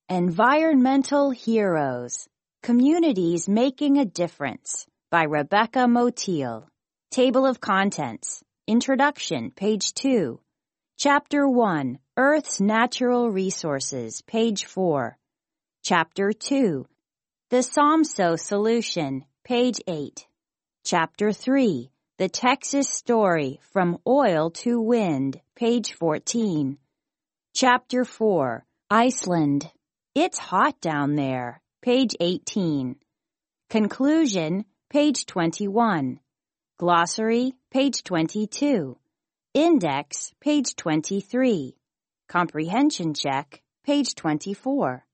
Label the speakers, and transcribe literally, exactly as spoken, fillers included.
Speaker 1: Environmental Heroes, Communities Making a Difference by Rebecca Motil. Table of Contents. Introduction, page two. Chapter one, Earth's Natural Resources, page four. Chapter two, The SOMSO Solution, page eight. Chapter three, The Texas Story, From Oil to Wind, page fourteen. Chapter four, Iceland. It's hot down there, page eighteen. Conclusion, page twenty-one. Glossary, page twenty-two. Index, page twenty-three. Comprehension check, page twenty-four.